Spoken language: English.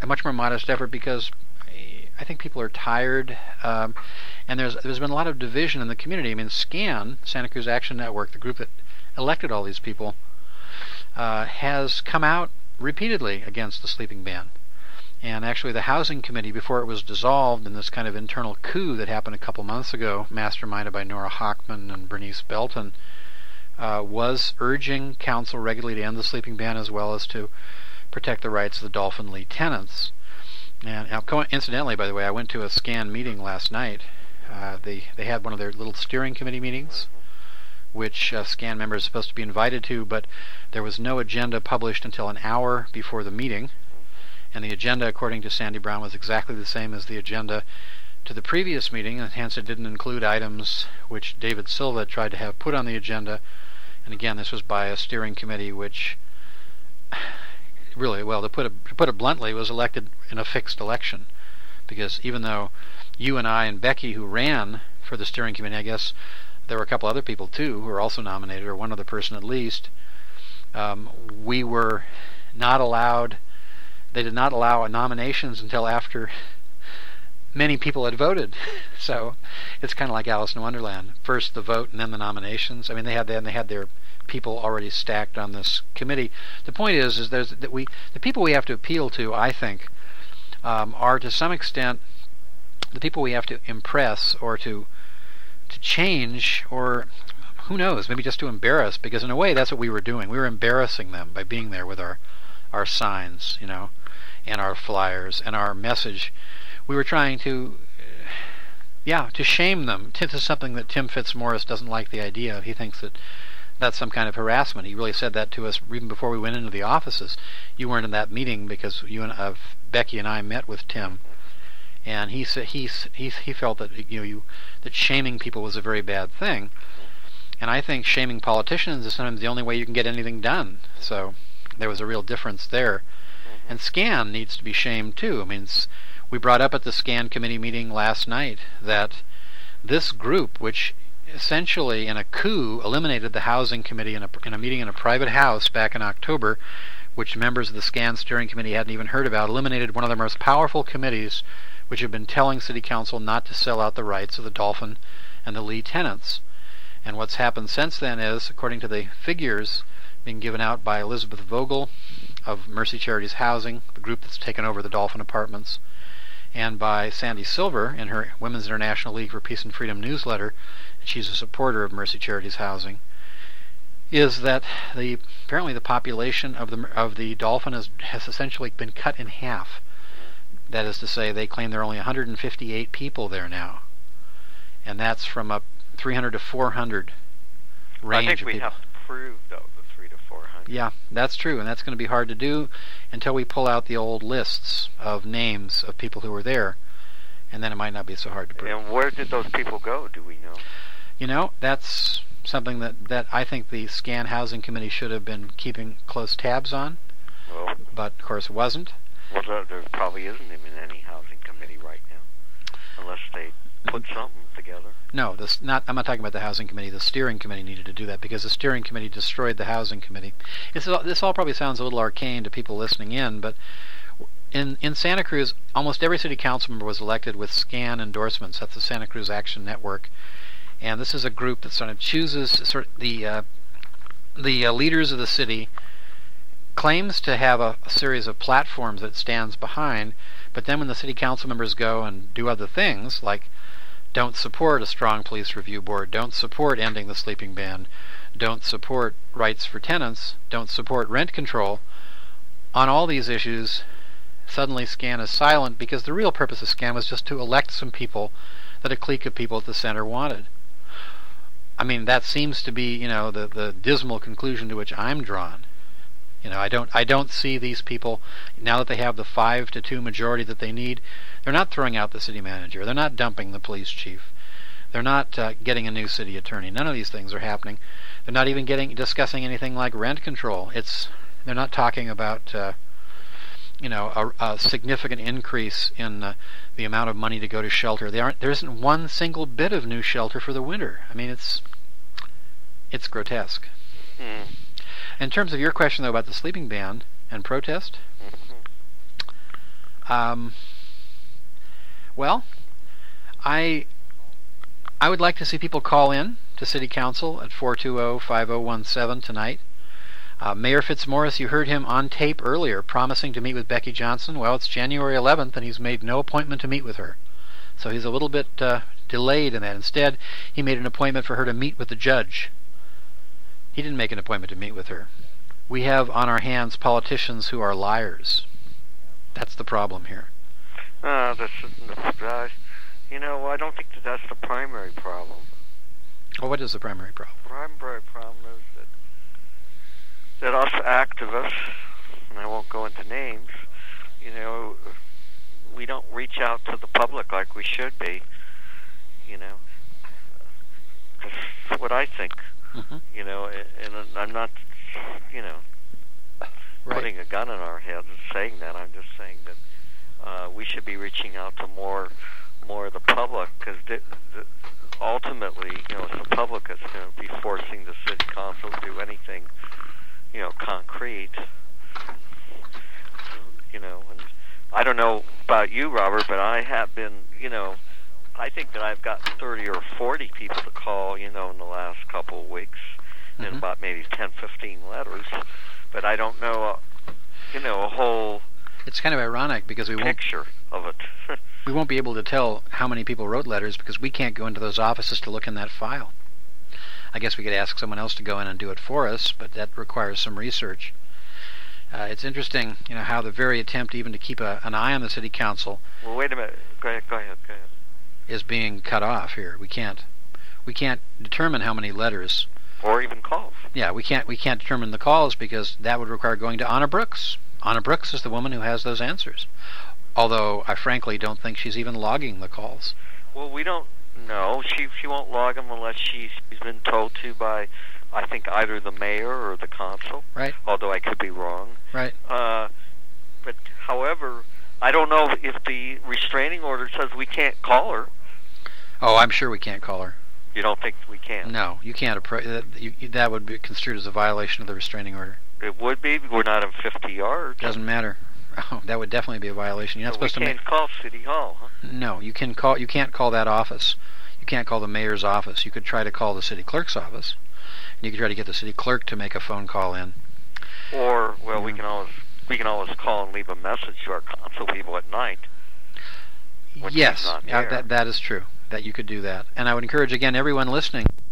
much more modest effort because I think people are tired, and there's been a lot of division in the community. I mean, SCAN, Santa Cruz Action Network, the group that elected all these people, has come out repeatedly against the sleeping ban. And actually the Housing Committee, before it was dissolved in this kind of internal coup that happened a couple months ago, masterminded by Nora Hochman and Bernice Belton, was urging council regularly to end the sleeping ban as well as to protect the rights of the Dolphin Lee tenants. And incidentally, by the way, I went to a SCAN meeting last night. They had one of their little steering committee meetings, which SCAN members are supposed to be invited to, but there was no agenda published until an hour before the meeting. And the agenda, according to Sandy Brown, was exactly the same as the agenda to the previous meeting, and hence it didn't include items which David Silva tried to have put on the agenda. And again, this was by a steering committee which really, well, to put it bluntly, was elected in a fixed election. Because even though you and I and Becky, who ran for the steering committee, I guess there were a couple other people too who were also nominated, or one other person at least, we were not allowed. They did not allow nominations until after many people had voted. So it's kind of like Alice in Wonderland. First the vote and then the nominations. I mean, they had their people already stacked on this committee. The point is the people we have to appeal to, I think, are to some extent the people we have to impress or to change, or who knows, maybe just to embarrass, because in a way that's what we were doing. We were embarrassing them by being there with our signs, and our flyers and our message. We were trying to shame them into something that Tim Fitzmaurice doesn't like the idea of. He thinks that that's some kind of harassment. He really said that to us even before we went into the offices. You weren't in that meeting because Becky and I met with Tim, and he said he felt that that shaming people was a very bad thing. And I think shaming politicians is sometimes the only way you can get anything done. So there was a real difference there. And SCAN needs to be shamed too. I mean, we brought up at the SCAN committee meeting last night that this group, which essentially in a coup eliminated the Housing Committee in a meeting in a private house back in October, which members of the SCAN steering committee hadn't even heard about, eliminated one of the most powerful committees which have been telling City Council not to sell out the rights of the Dolphin and the Lee tenants. And what's happened since then is, according to the figures being given out by Elizabeth Vogel of Mercy Charities Housing, the group that's taken over the Dolphin Apartments, and by Sandy Silver in her Women's International League for Peace and Freedom newsletter, she's a supporter of Mercy Charities Housing, is that apparently the population of the Dolphin has essentially been cut in half. That is to say, they claim there are only 158 people there now, and that's from a 300 to 400 range of people. I think we have to prove, though, the 300 to 400. Yeah, that's true, and that's going to be hard to do until we pull out the old lists of names of people who were there, and then it might not be so hard to prove. And where did those people go, do we know? That's something that I think the SCAN Housing Committee should have been keeping close tabs on, but of course it wasn't. Well, there probably isn't even any housing committee right now, unless they put something together. No, I'm not talking about the Housing Committee. The Steering Committee needed to do that because the Steering Committee destroyed the Housing Committee. This all probably sounds a little arcane to people listening in, but in Santa Cruz, almost every city council member was elected with SCAN endorsements. That's the Santa Cruz Action Network, and this is a group that sort of chooses the leaders of the city, claims to have a series of platforms that it stands behind, but then when the city council members go and do other things, like don't support a strong police review board, don't support ending the sleeping ban, don't support rights for tenants, don't support rent control, on all these issues, suddenly SCAN is silent, because the real purpose of SCAN was just to elect some people that a clique of people at the center wanted. I mean, that seems to be, the dismal conclusion to which I'm drawn. I don't see these people, now that they have the 5-2 majority that they need, they're not throwing out the city manager, they're not dumping the police chief, they're not getting a new city attorney. None of these things are happening. They're not even discussing anything like rent control. They're not talking about a significant increase in the amount of money to go to shelter. There isn't one single bit of new shelter for the winter. I mean, it's grotesque. In terms of your question, though, about the sleeping ban and protest, Um, well, I would like to see people call in to City Council at 420-5017 tonight. Mayor Fitzmaurice, you heard him on tape earlier promising to meet with Becky Johnson. Well, it's January 11th, and he's made no appointment to meet with her. So he's a little bit delayed in that. Instead, he made an appointment for her to meet with the judge. He didn't make an appointment to meet with her. We have on our hands politicians who are liars. That's the problem here. I don't think that's the primary problem. Well, what is the primary problem? The primary problem is that us activists, and I won't go into names, we don't reach out to the public like we should be. That's what I think. Mm-hmm. And I'm not, putting a gun in our heads and saying that. I'm just saying that we should be reaching out to more of the public, because ultimately, it's the public that's going to be forcing the city council to do anything, concrete. And I don't know about you, Robert, but I have been, I think that I've got 30 or 40 people to call, in the last couple of weeks, and about maybe 10, 15 letters, but I don't know, a whole. It's kind of ironic because picture of it. We won't be able to tell how many people wrote letters because we can't go into those offices to look in that file. I guess we could ask someone else to go in and do it for us, but that requires some research. It's interesting, how the very attempt even to keep an eye on the city council. Well, wait a minute. Go ahead. Is being cut off here. We can't determine how many letters. Or even calls. Yeah, we can't determine the calls because that would require going to Anna Brooks. Anna Brooks is the woman who has those answers. Although I frankly don't think she's even logging the calls. Well, we don't know. She won't log them unless she's been told to by, I think, either the mayor or the council. Right. Although I could be wrong. Right. But however, I don't know if the restraining order says we can't call her. Oh, I'm sure we can't call her. You don't think we can? No, you can't. That would be construed as a violation of the restraining order. It would be. We're not in 50 yards. Doesn't matter. Oh, that would definitely be a violation. You're not supposed to. We can't call City Hall, huh? No, you can't call that office. You can't call the mayor's office. You could try to call the city clerk's office. You could try to get the city clerk to make a phone call in. Or we can always call and leave a message to our council people at night. Yes, that is true. That you could do that. And I would encourage again everyone listening